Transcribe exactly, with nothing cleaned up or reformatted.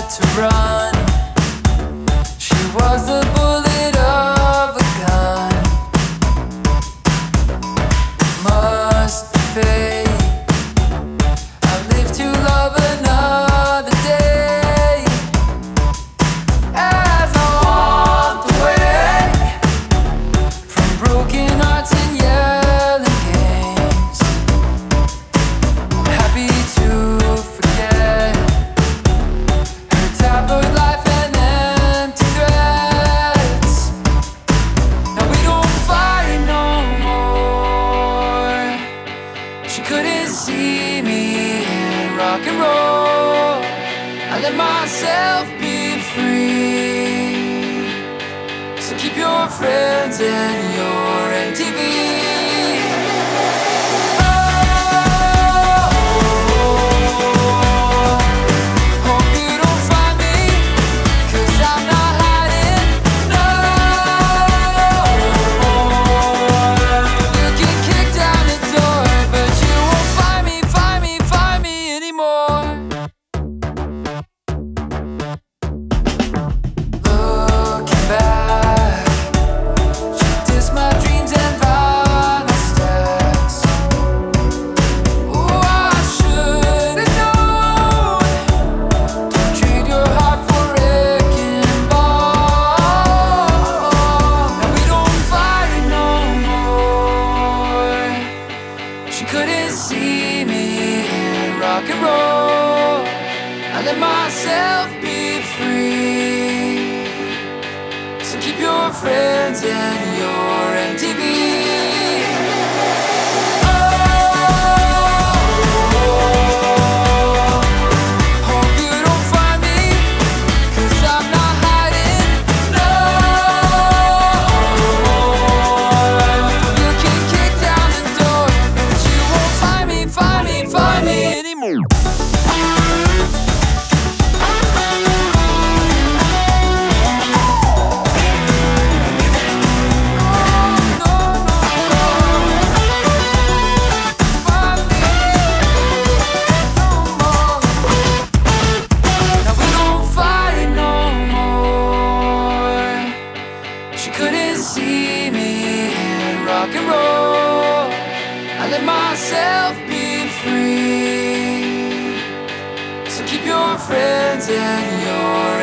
had to run. She was the bullet of a gun. Must be fate. I live to love another day. As I walked away from broken hearts and yelling games, I'm happy to forget her tabloid life and empty threats. Now we don't fight no more. She couldn't see me in rock and roll. I let myself be free. So keep your friends and your M T V. Hope you don't find me, 'cause I'm not hiding no more. You can kick down the door, but you won't find me, find me, find me anymore. Looking back, she dissed my dreams and violent steps. Oh, I should've known. Don't trade your heart for wrecking ball. Now we don't fight no more. She couldn't see me in rock and roll. I let myself be free. So keep your friends and your M T V. Hope you don't find me, 'cause I'm not hiding no more. You can kick down the door, but you won't find me, find me, find me anymore. Now we don't fight no more. She couldn't see me in rock and roll. I let myself be free. So keep your friends and your